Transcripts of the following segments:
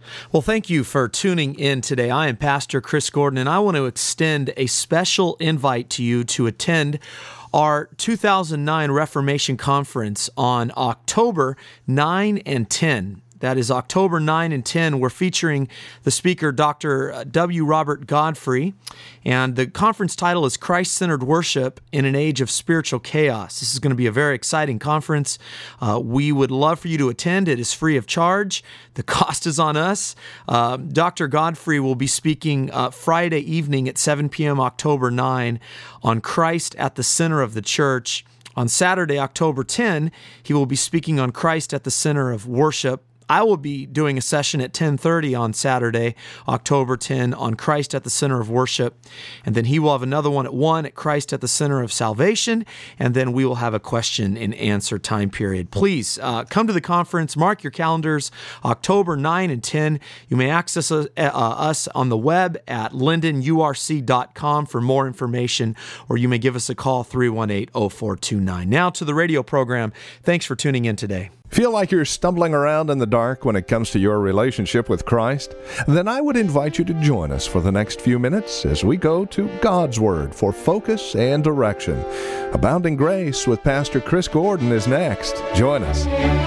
Well, thank you for tuning in today. I am Pastor Chris Gordon, and I want to extend a special invite to you to attend our 2009 Reformation Conference on October 9 and 10. That is October 9 and 10. We're featuring the speaker, Dr. W. Robert Godfrey, and the conference title is Christ-Centered Worship in an Age of Spiritual Chaos. This is going to be a very exciting conference. We would love for you to attend. It is free of charge. The cost is on us. Dr. Godfrey will be speaking Friday evening at 7 p.m. October 9 on Christ at the Center of the Church. On Saturday, October 10, he will be speaking on Christ at the Center of Worship. I will be doing a session at 10:30 on Saturday, October 10, on Christ at the Center of Worship. And then he will have another one at 1 at Christ at the Center of Salvation. And then we will have a question and answer time period. Please come to the conference. Mark your calendars, October 9 and 10. You may access us on the web at lindenurc.com for more information, or you may give us a call, 318-0429. Now to the radio program. Thanks for tuning in today. Feel like you're stumbling around in the dark when it comes to your relationship with Christ? Then I would invite you to join us for the next few minutes as we go to God's Word for focus and direction. Abounding Grace with Pastor Chris Gordon is next. Join us.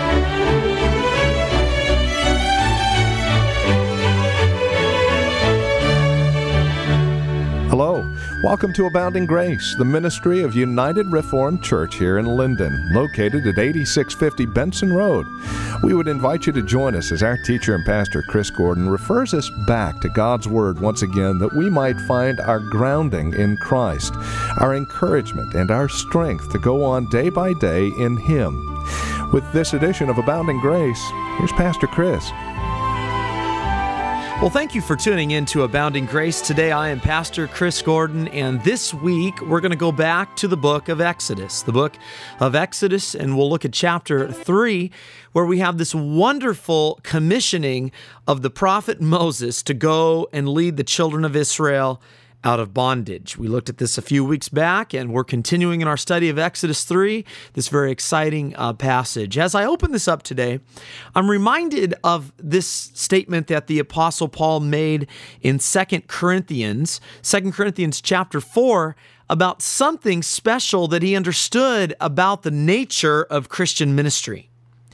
Hello. Welcome to Abounding Grace, the ministry of United Reformed Church here in Linden, located at 8650 Benson Road. We would invite you to join us as our teacher and pastor, Chris Gordon, refers us back to God's Word once again that we might find our grounding in Christ, our encouragement, and our strength to go on day by day in Him. With this edition of Abounding Grace, here's Pastor Chris. Well, thank you for tuning in to Abounding Grace. Today I am Pastor Chris Gordon, and this week we're going to go back to the book of Exodus. The book of Exodus, and we'll look at chapter 3, where we have this wonderful commissioning of the prophet Moses to go and lead the children of Israel out of bondage. We looked at this a few weeks back, and we're continuing in our study of Exodus 3, this very exciting passage. As I open this up today, I'm reminded of this statement that the Apostle Paul made in 2 Corinthians chapter 4, about something special that he understood about the nature of Christian ministry.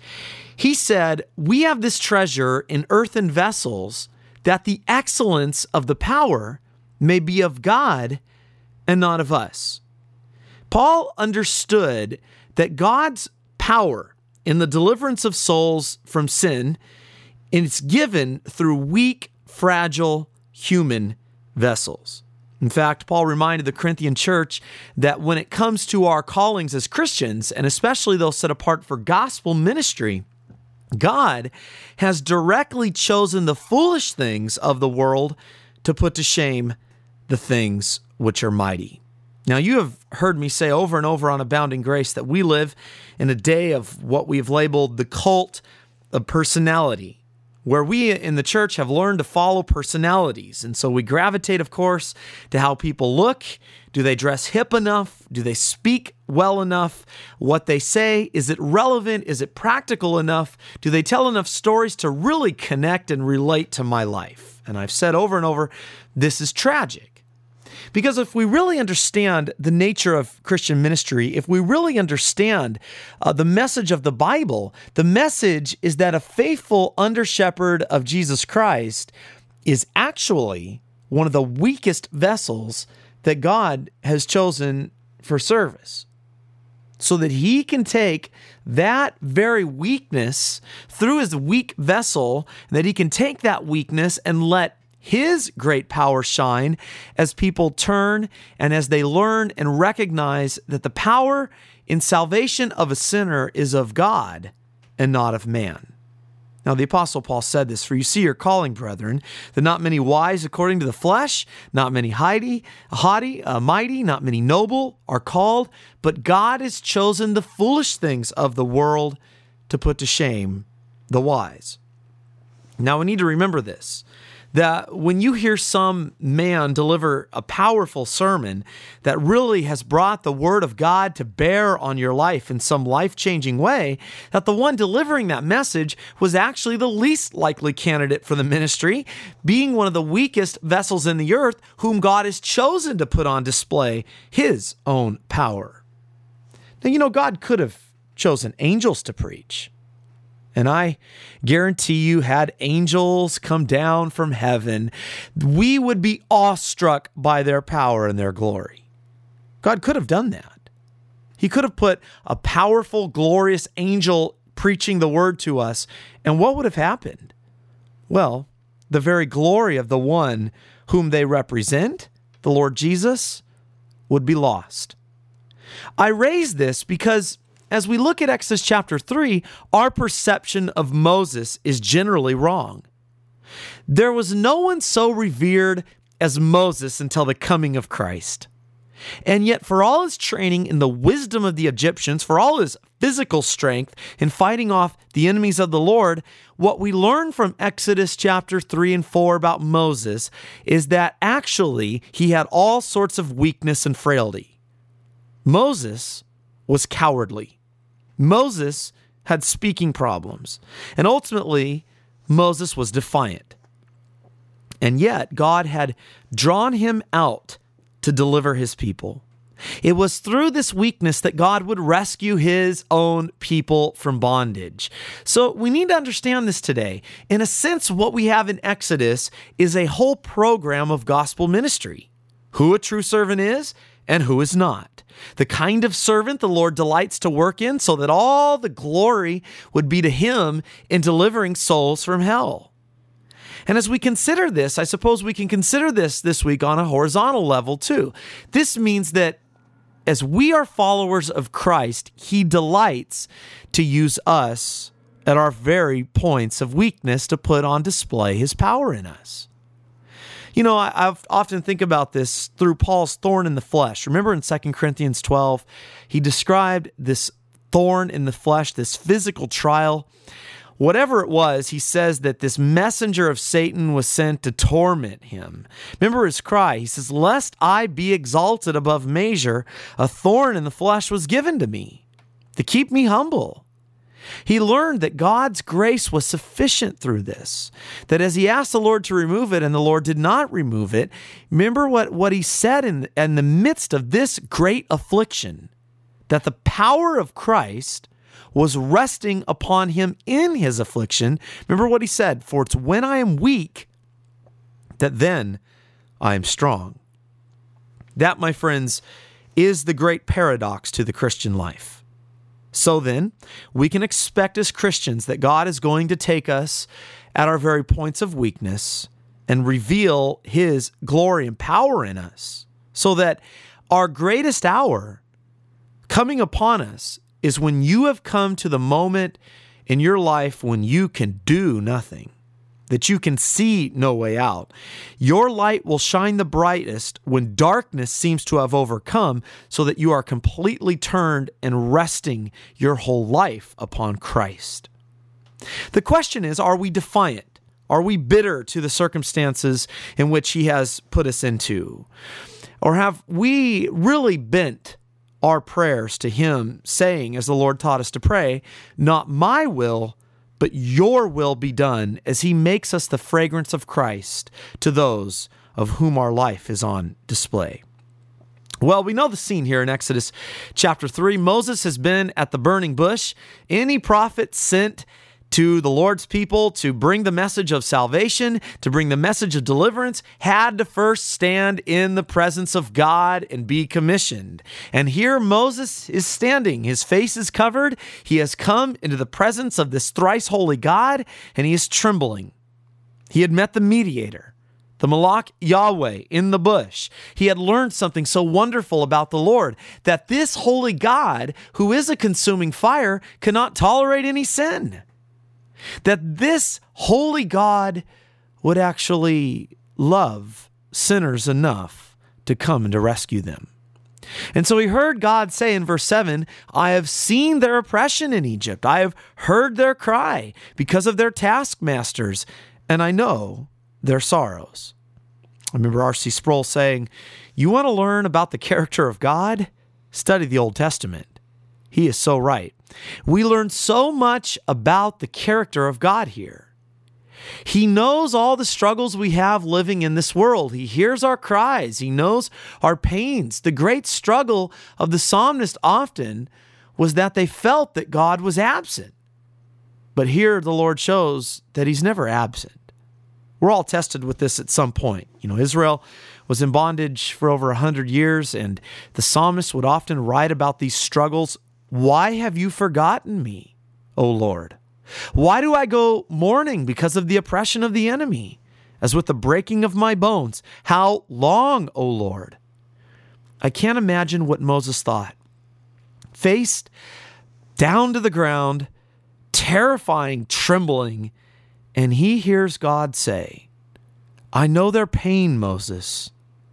He said, "We have this treasure in earthen vessels, that the excellence of the power may be of God and not of us." Paul understood that God's power in the deliverance of souls from sin is given through weak, fragile human vessels. In fact, Paul reminded the Corinthian church that when it comes to our callings as Christians, and especially those set apart for gospel ministry, God has directly chosen the foolish things of the world to put to shame the things which are mighty. Now, you have heard me say over and over on Abounding Grace that we live in a day of what we have labeled the cult of personality, where we in the church have learned to follow personalities. And so we gravitate, of course, to how people look. Do they dress hip enough? Do they speak well enough? What they say, is it relevant? Is it practical enough? Do they tell enough stories to really connect and relate to my life? And I've said over and over, this is tragic. Because if we really understand the nature of Christian ministry, if we really understand the message of the Bible, the message is that a faithful under-shepherd of Jesus Christ is actually one of the weakest vessels that God has chosen for service, so that He can take that very weakness through His weak vessel, that He can take that weakness and let His great power shine as people turn and as they learn and recognize that the power in salvation of a sinner is of God and not of man. Now, the Apostle Paul said this, "For you see your calling, brethren, that not many wise according to the flesh, not many haughty, mighty, not many noble are called, but God has chosen the foolish things of the world to put to shame the wise." Now, we need to remember this, that when you hear some man deliver a powerful sermon that really has brought the Word of God to bear on your life in some life-changing way, that the one delivering that message was actually the least likely candidate for the ministry, being one of the weakest vessels in the earth whom God has chosen to put on display His own power. Now, God could have chosen angels to preach. And I guarantee you, had angels come down from heaven, we would be awestruck by their power and their glory. God could have done that. He could have put a powerful, glorious angel preaching the word to us. And what would have happened? Well, the very glory of the one whom they represent, the Lord Jesus, would be lost. I raise this because as we look at Exodus chapter 3, our perception of Moses is generally wrong. There was no one so revered as Moses until the coming of Christ. And yet, for all his training in the wisdom of the Egyptians, for all his physical strength in fighting off the enemies of the Lord, what we learn from Exodus chapter 3 and 4 about Moses is that actually he had all sorts of weakness and frailty. Moses was cowardly. Moses had speaking problems, and ultimately, Moses was defiant. And yet, God had drawn him out to deliver his people. It was through this weakness that God would rescue his own people from bondage. So we need to understand this today. In a sense, what we have in Exodus is a whole program of gospel ministry. Who a true servant is and who is not. The kind of servant the Lord delights to work in so that all the glory would be to him in delivering souls from hell. And as we consider this, I suppose we can consider this week on a horizontal level too. This means that as we are followers of Christ, he delights to use us at our very points of weakness to put on display his power in us. I've often think about this through Paul's thorn in the flesh. Remember in 2 Corinthians 12, he described this thorn in the flesh, this physical trial. Whatever it was, he says that this messenger of Satan was sent to torment him. Remember his cry. He says, "Lest I be exalted above measure, a thorn in the flesh was given to me to keep me humble." He learned that God's grace was sufficient through this, that as he asked the Lord to remove it and the Lord did not remove it, remember what he said in the midst of this great affliction, that the power of Christ was resting upon him in his affliction. Remember what he said, "For it's when I am weak that then I am strong." That, my friends, is the great paradox to the Christian life. So then, we can expect as Christians that God is going to take us at our very points of weakness and reveal his glory and power in us, so that our greatest hour coming upon us is when you have come to the moment in your life when you can do nothing, that you can see no way out. Your light will shine the brightest when darkness seems to have overcome, so that you are completely turned and resting your whole life upon Christ. The question is, are we defiant? Are we bitter to the circumstances in which he has put us into? Or have we really bent our prayers to him, saying, as the Lord taught us to pray, "Not my will, but your will be done," as he makes us the fragrance of Christ to those of whom our life is on display? Well, we know the scene here in Exodus chapter 3. Moses has been at the burning bush. Any prophet sent to the Lord's people to bring the message of salvation, to bring the message of deliverance, had to first stand in the presence of God and be commissioned. And here Moses is standing. His face is covered. He has come into the presence of this thrice holy God, and he is trembling. He had met the mediator, the Malach Yahweh, in the bush. He had learned something so wonderful about the Lord, that this holy God, who is a consuming fire, cannot tolerate any sin. That this holy God would actually love sinners enough to come and to rescue them. And so he heard God say in verse 7, "I have seen their oppression in Egypt. I have heard their cry because of their taskmasters, and I know their sorrows. I remember R.C. Sproul saying, "You want to learn about the character of God? Study the Old Testament." He is so right. We learn so much about the character of God here. He knows all the struggles we have living in this world. He hears our cries. He knows our pains. The great struggle of the psalmist often was that they felt that God was absent. But here the Lord shows that He's never absent. We're all tested with this at some point. Israel was in bondage for over 100 years, and the psalmist would often write about these struggles. "Why have you forgotten me, O Lord? Why do I go mourning because of the oppression of the enemy, as with the breaking of my bones? How long, O Lord?" I can't imagine what Moses thought. Faced down to the ground, terrifying, trembling, and he hears God say, "I know their pain, Moses.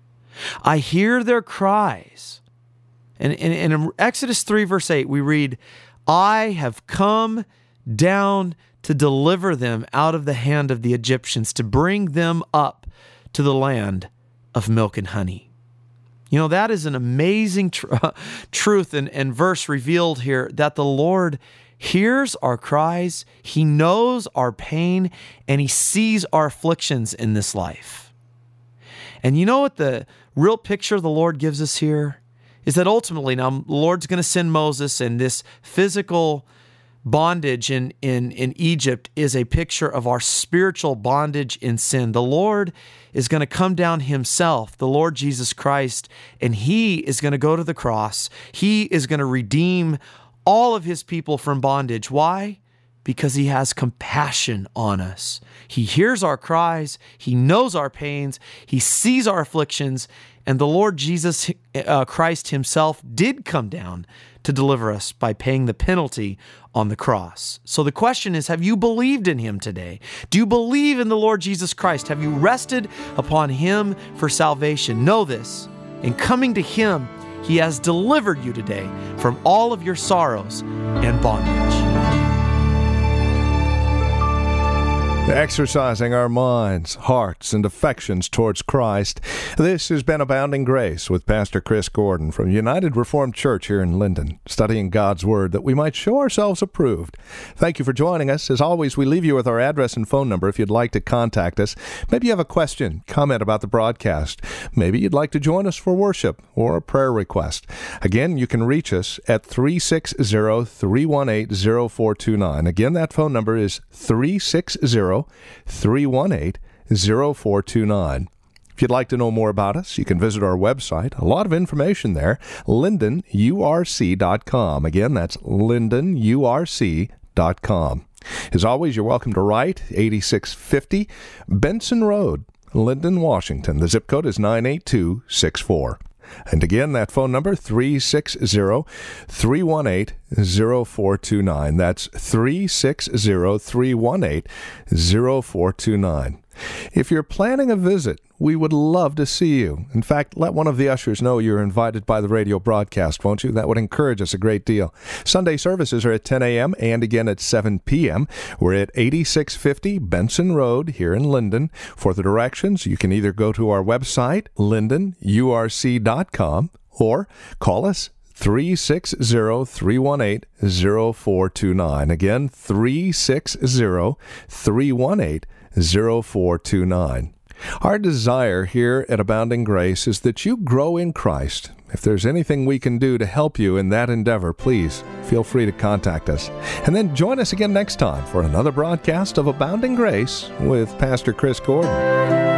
I hear their cries." And in Exodus 3, verse 8, we read, "I have come down to deliver them out of the hand of the Egyptians, to bring them up to the land of milk and honey." That is an amazing truth and verse revealed here, that the Lord hears our cries, He knows our pain, and He sees our afflictions in this life. And you know what the real picture the Lord gives us here is that ultimately now the Lord's going to send Moses, and this physical bondage in Egypt is a picture of our spiritual bondage in sin. The Lord is going to come down Himself, the Lord Jesus Christ, and He is going to go to the cross. He is going to redeem all of His people from bondage. Why? Because He has compassion on us. He hears our cries. He knows our pains. He sees our afflictions. And the Lord Jesus Christ Himself did come down to deliver us by paying the penalty on the cross. So the question is, have you believed in Him today? Do you believe in the Lord Jesus Christ? Have you rested upon Him for salvation? Know this, in coming to Him, He has delivered you today from all of your sorrows and bondage. Exercising our minds, hearts, and affections towards Christ. This has been Abounding Grace with Pastor Chris Gordon from United Reformed Church here in Linden, studying God's Word that we might show ourselves approved. Thank you for joining us. As always, we leave you with our address and phone number if you'd like to contact us. Maybe you have a question, comment about the broadcast. Maybe you'd like to join us for worship or a prayer request. Again, you can reach us at 360-318-0429. Again, that phone number is 360-318-0429. If you'd like to know more about us, you can visit our website. A lot of information there, lindenurc.com. Again, that's lindenurc.com. As always, you're welcome to write 8650 Benson Road, Linden, Washington. The zip code is 98264. And again, that phone number, 360-318-0429. That's 360-318-0429. If you're planning a visit, we would love to see you. In fact, let one of the ushers know you're invited by the radio broadcast, won't you? That would encourage us a great deal. Sunday services are at 10 a.m. and again at 7 p.m. We're at 8650 Benson Road here in Linden. For the directions, you can either go to our website, lindenurc.com, or call us 360-318-0429. Again, 360-318-0429. Our desire here at Abounding Grace is that you grow in Christ. If there's anything we can do to help you in that endeavor, please feel free to contact us. And then join us again next time for another broadcast of Abounding Grace with Pastor Chris Gordon.